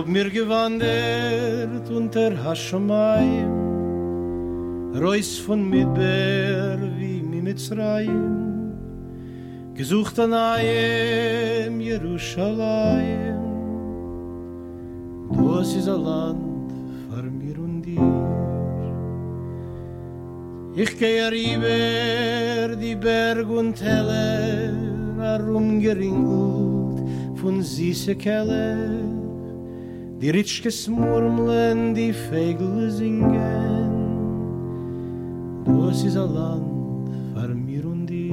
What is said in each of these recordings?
mir gewandert unter Haschamayim, Reus von Midbar wie Mitzrayim, gesucht an Ayem Jerusalem. Das ist ein Land für mir und dir. Ich gehe rüber die Berg und Täler, herumgeringelt von süße Keller. Die Ritschkes murmeln, die Vögel singen. Das ist ein Land für mir und dir.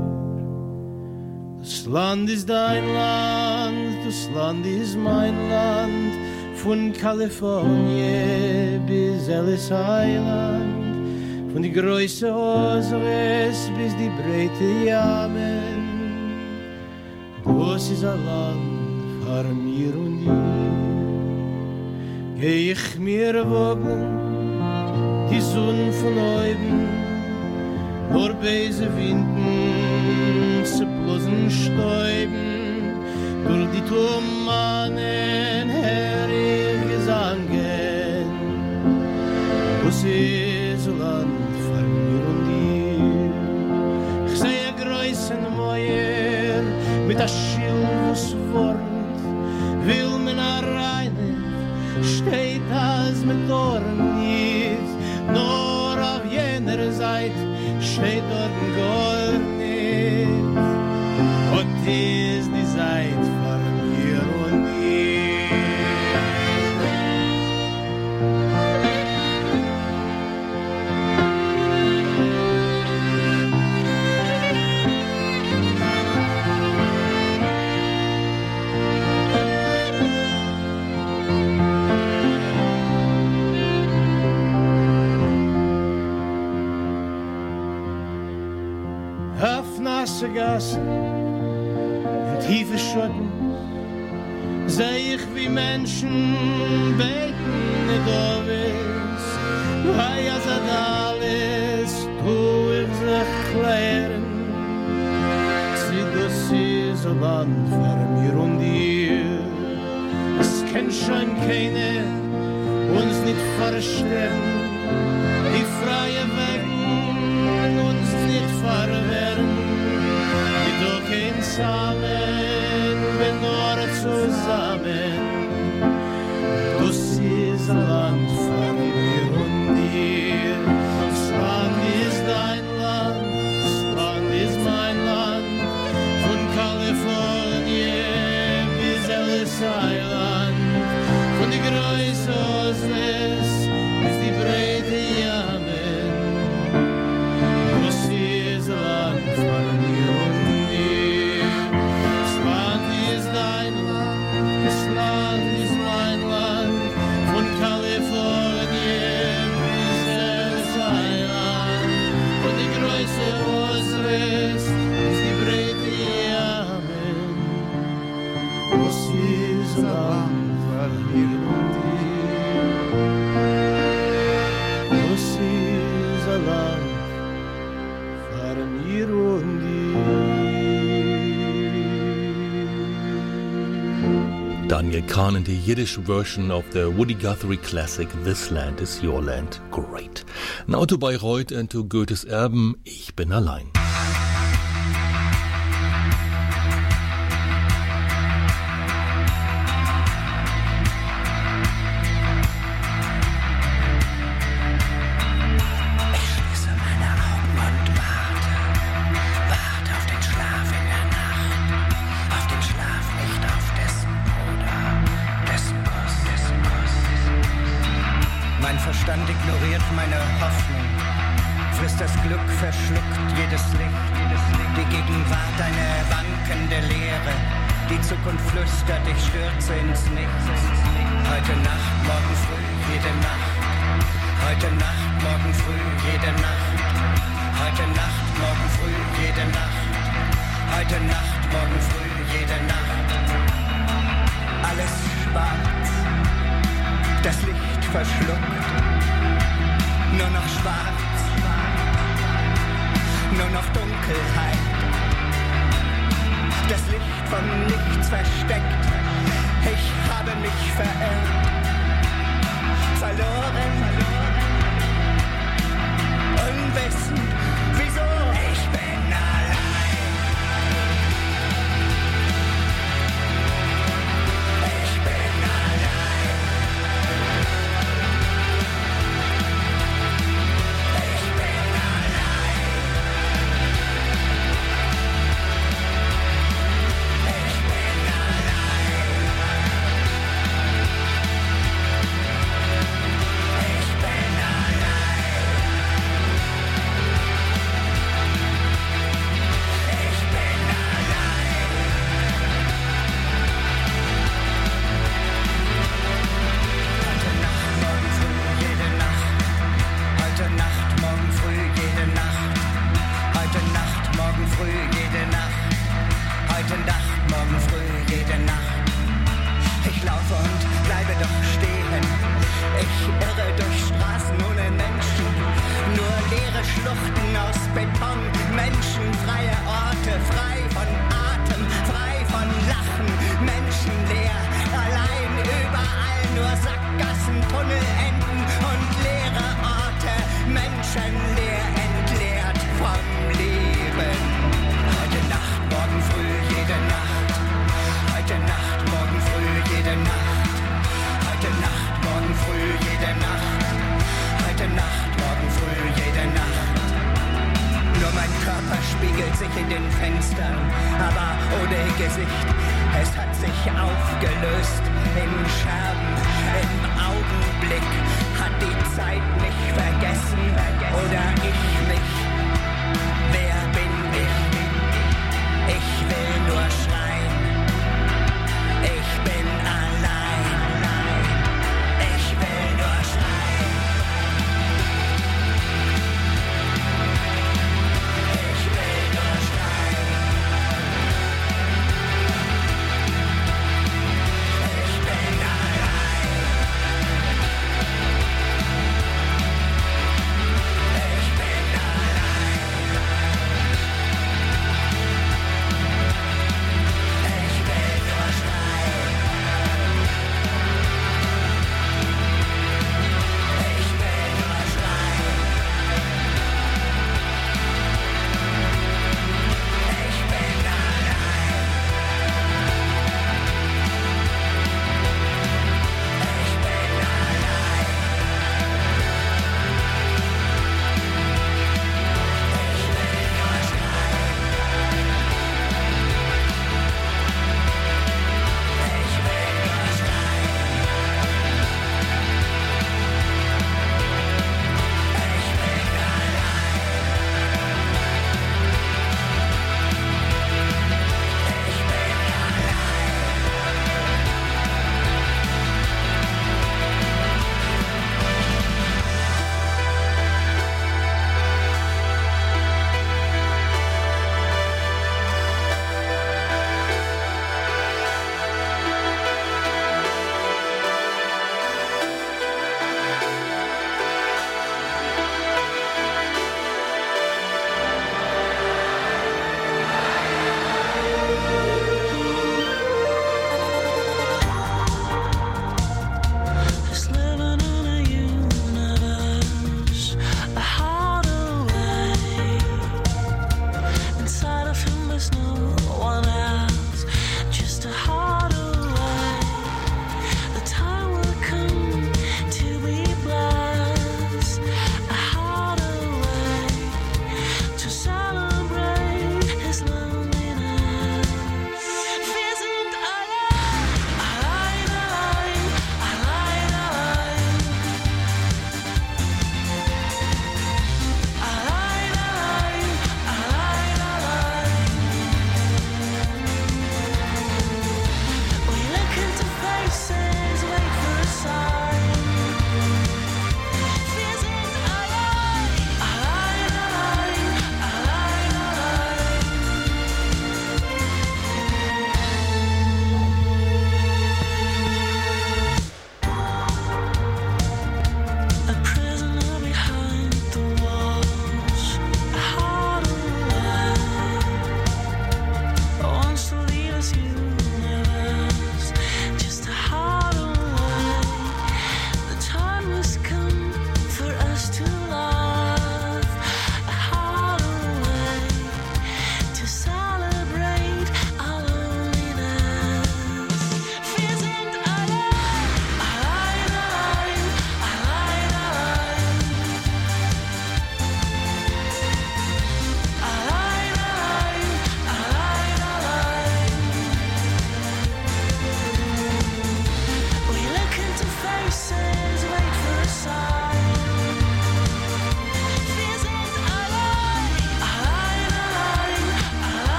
Das Land ist dein Land, das Land ist mein Land, von Kalifornien bis Ellis Island, von die Größe Osres bis die breite Jamen. Das ist ein Land für mir und dir. Geh ich mir wogen, die Sonne von oben, nur beise Winden, zu bloßen Stäuben, durch die Turmanen her ihr Gesangen. Das ist ein Land für mir und dir. Ich sehe größen Mäuer mit der Schilfswort, will mir nach reine, steht das mit Dorn nicht, nur auf jener Seite steht dort gar nicht. Und ist die Seite von mir und dir. Nasse Gassen und tiefe Schutten seh ich wie Menschen beten nicht alles, weil als alles tu ich sich klären. Sie, das ist ein Land für mir und dir. Es kennt schon keine uns nicht verstehen, die freie Wegen uns nicht verwehren. Kein Samen, wenn nur zusammen. Das ist ein Land für mir und dir. Das Land ist dein Land, das Land ist mein Land. Von Kalifornien bis Ellis Island, von die Größe Osles bis die breite Jamen. Das ist ein Land für mir und dir. Daniel Kahn in the Yiddish version of the Woody Guthrie classic This Land is Your Land. Great. Now to Bayreuth and to Goethes Erben, Ich bin allein. Ich habe mich verirrt, verloren, unwissend, wieso ich bin allein. Ich bin allein. Ich bin allein. Ich bin allein.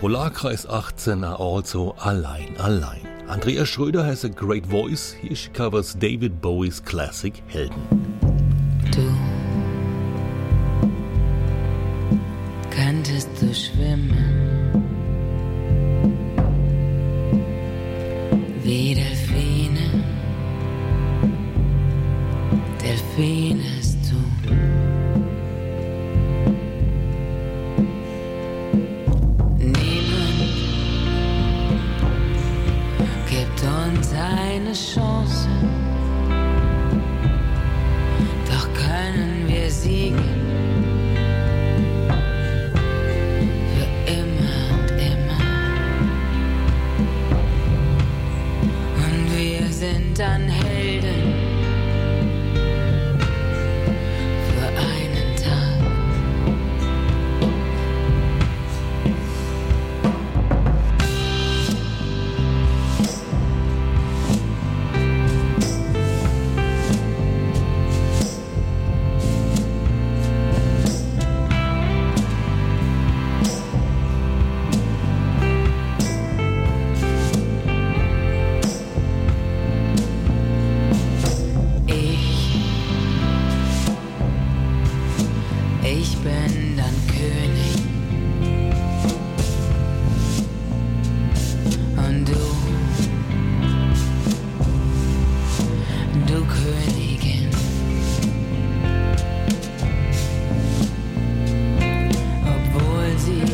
Polarkreis 18 are also Allein, Allein. Andrea Schröder has a great voice. Here she covers David Bowie's classic Helden. Du könntest du schwimmen wie Delfine, Delfine es tun. Niemand gibt uns eine Chance, doch können wir siegen. Für immer und immer. Und wir sind dann Helden für einen Tag. Ich bin dann König und du Königin. Obwohl sie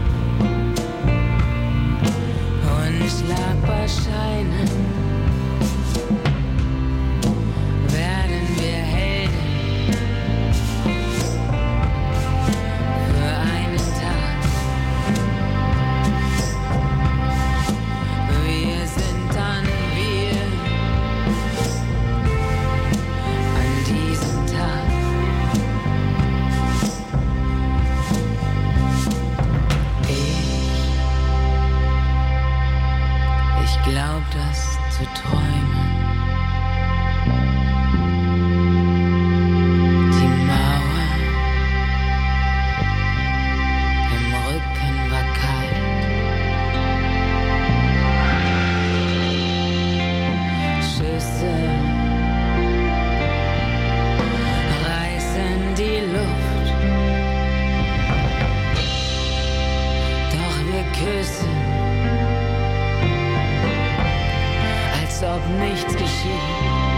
unschlagbar scheinen, werden wir Helden für einen Tag. Wir sind dann wir an diesem Tag. Ich glaub, das zu träumen. Die Mauer im Rücken war kalt. Schüsse reißen die Luft. Doch wir küssen, als ob nichts geschieht.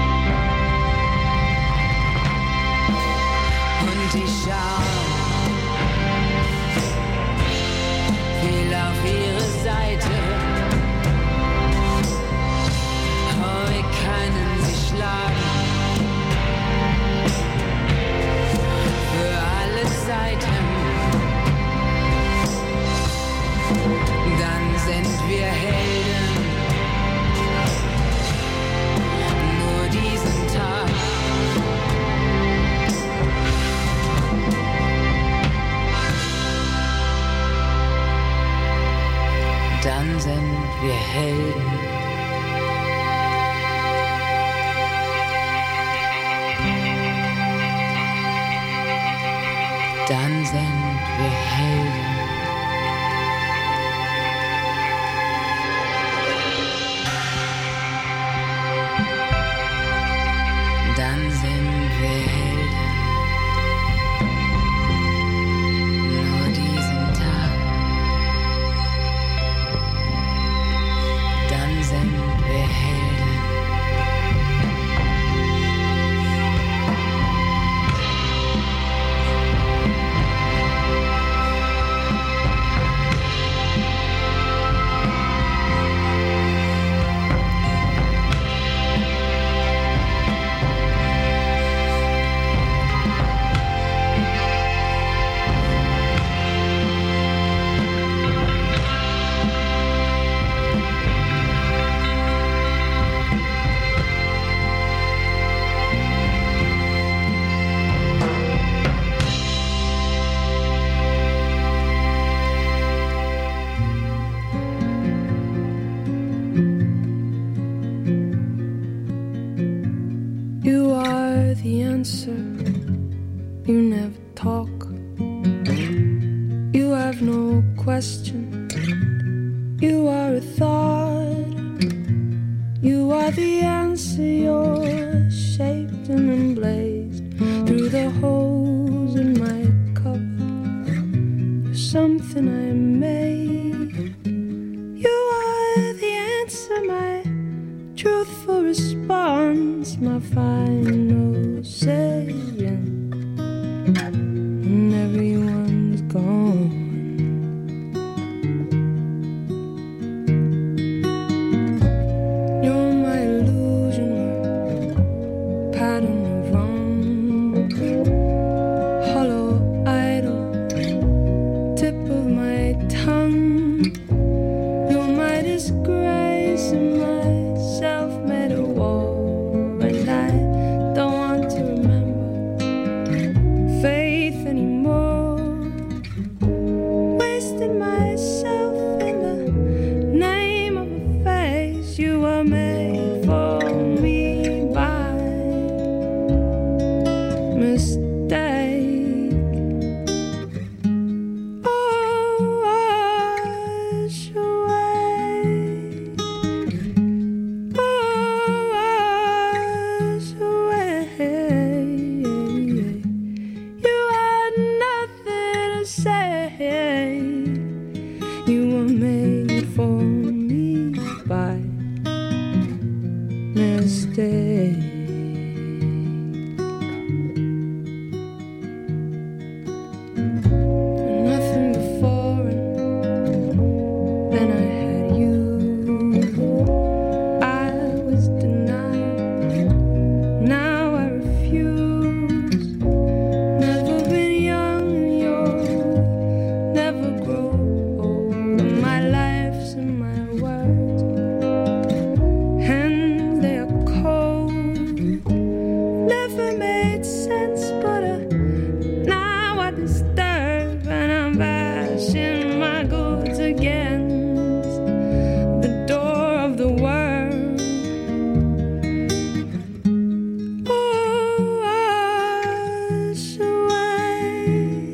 Und die Schar fiel auf ihre Seite. Oh, wir können sie schlagen für alle Seiten. Dann sind wir Helden, nur diesen Tag. Dann sind wir Helden. Dann sind wir Helden. Dann sind wir Helden. Nur diesen Tag. Dann sind response, my final saying, and everyone's gone. You're my illusion, my pattern of wrong, hollow idol, tip of my tongue. You're my disgrace and my self-made war, and I don't want to remember faith anymore. Wasted myself in the name of a face you were made for me by mistake. Oh, wash away. Oh, wash away. You had nothing to say. You were made for me by mistake. Nothing before, and then I had you. I was denied, now I refuse. Never been young and you'll never grow old. My life's in my words, and they are cold. Never made sense, but now I disturb, and I'm bashing my goods against the door of the world. Oh, wash away.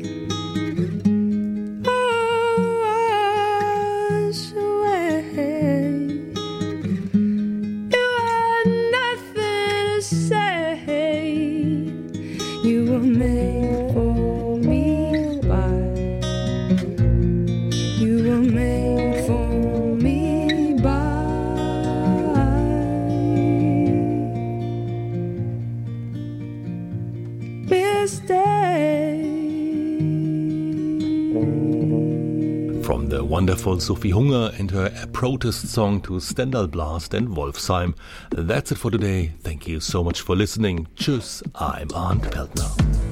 Oh, wash away. You had nothing to say. You were made for me by. You were made for me by mistake. From the wonderful Sophie Hunger and her protest song to Stendhal Blast and Wolfsheim. That's it for today. Thank you so much for listening. Tschüss, I'm Arndt Peltner.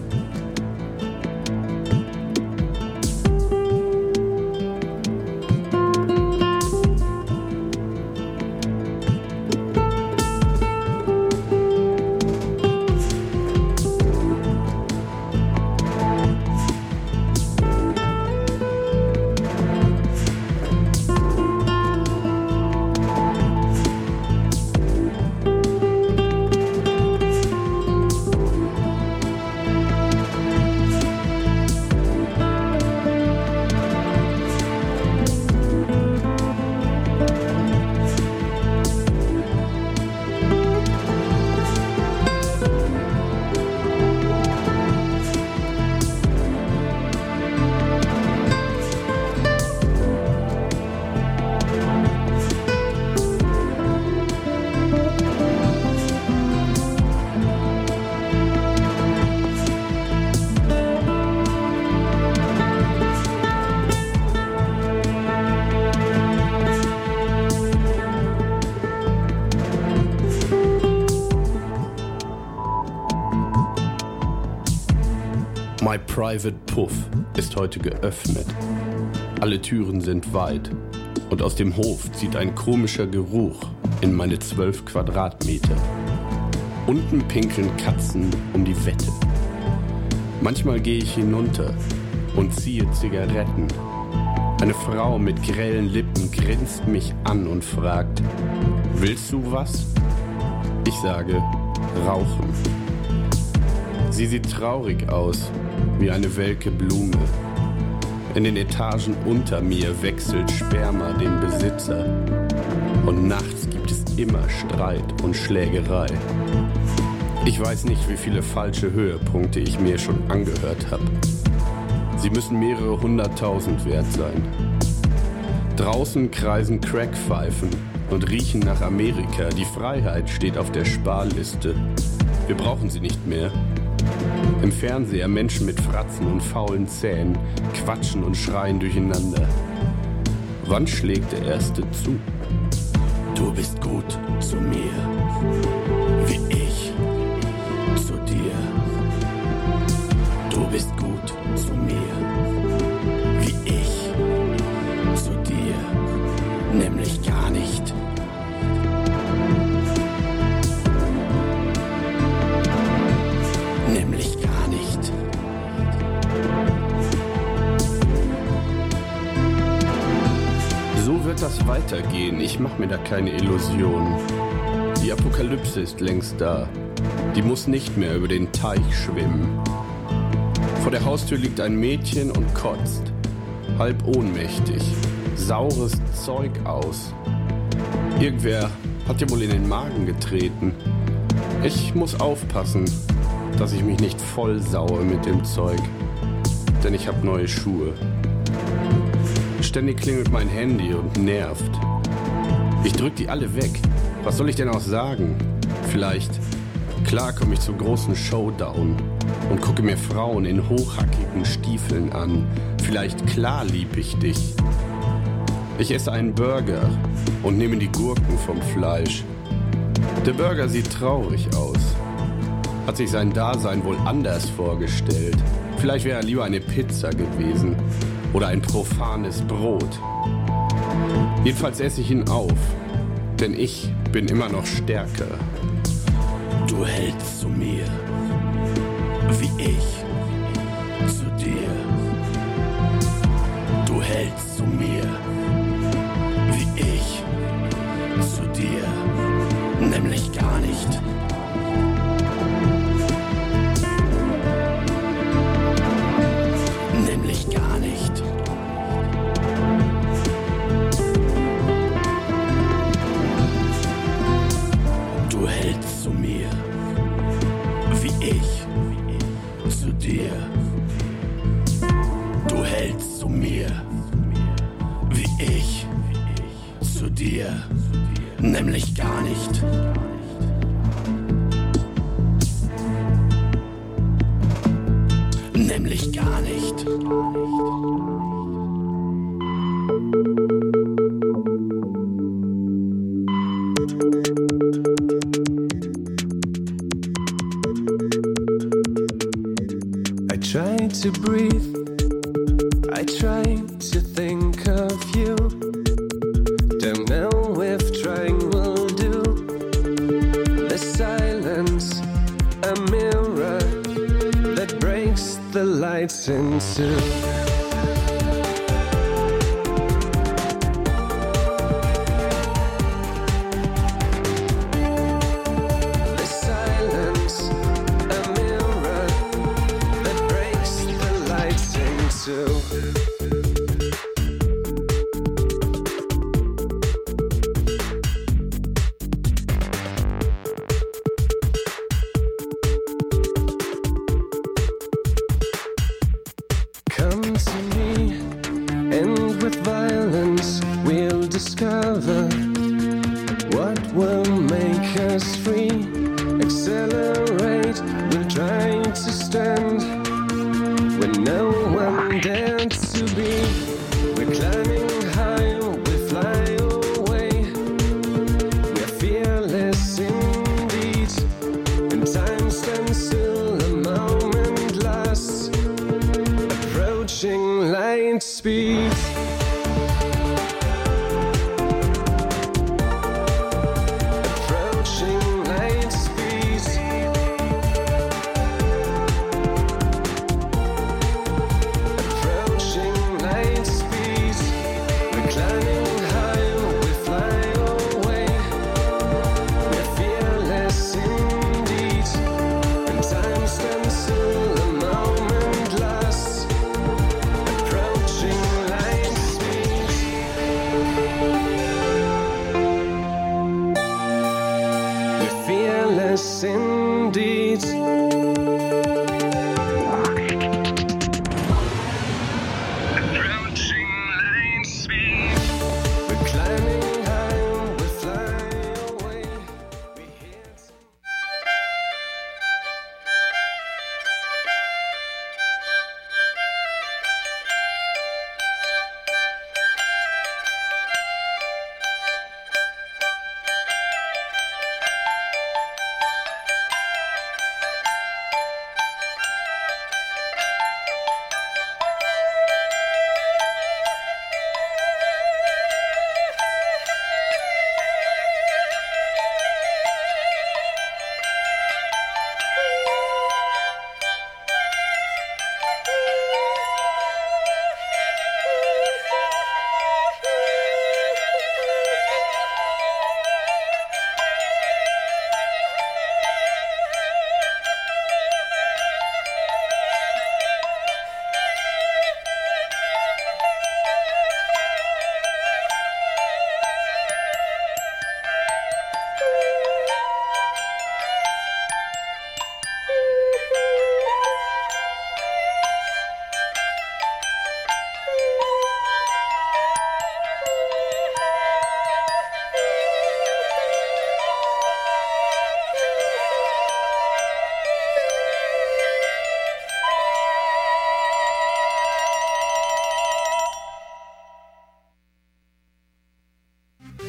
My Private Puff ist heute geöffnet. Alle Türen sind weit und aus dem Hof zieht ein komischer Geruch in meine 12 Quadratmeter. Unten pinkeln Katzen um die Wette. Manchmal gehe ich hinunter und ziehe Zigaretten. Eine Frau mit grellen Lippen grinst mich an und fragt: Willst du was? Ich sage: Rauchen. Sie sieht traurig aus, wie eine welke Blume. In den Etagen unter mir wechselt Sperma den Besitzer. Und nachts gibt es immer Streit und Schlägerei. Ich weiß nicht, wie viele falsche Höhepunkte ich mir schon angehört habe. Sie müssen mehrere 100.000 wert sein. Draußen kreisen Crackpfeifen und riechen nach Amerika. Die Freiheit steht auf der Sparliste. Wir brauchen sie nicht mehr. Im Fernseher Menschen mit Fratzen und faulen Zähnen quatschen und schreien durcheinander. Wann schlägt der Erste zu? Du bist gut zu mir, wie ich zu dir. Du bist gut zu mir, wie ich zu dir, nämlich gar nicht. Nämlich gar nicht. So wird das weitergehen, ich mach mir da keine Illusionen. Die Apokalypse ist längst da, die muss nicht mehr über den Teich schwimmen. Vor der Haustür liegt ein Mädchen und kotzt, halb ohnmächtig, saures Zeug aus. Irgendwer hat ihr wohl in den Magen getreten. Ich muss aufpassen, dass ich mich nicht voll saue mit dem Zeug, denn ich hab neue Schuhe. Ständig klingelt mein Handy und nervt. Ich drück die alle weg. Was soll ich denn auch sagen? Vielleicht, klar komme ich zum großen Showdown und gucke mir Frauen in hochhackigen Stiefeln an. Vielleicht, klar lieb ich dich. Ich esse einen Burger und nehme die Gurken vom Fleisch. Der Burger sieht traurig aus. Hat sich sein Dasein wohl anders vorgestellt. Vielleicht wäre er lieber eine Pizza gewesen oder ein profanes Brot. Jedenfalls esse ich ihn auf, denn ich bin immer noch stärker. Du hältst zu mir, wie ich zu dir. Du hältst zu mir, wie ich zu dir, nämlich gar nicht. Nämlich gar nicht. Du hältst zu mir, wie ich zu dir. Du hältst zu mir, wie ich zu dir, nämlich gar nicht. Nämlich gar nicht. I try to breathe, I try to think of you. Don't know if trying will do. The silence, a mirror that breaks the lights into. The silence, a mirror that breaks the lights into. Come to me, and with violence we'll discover what will make us free.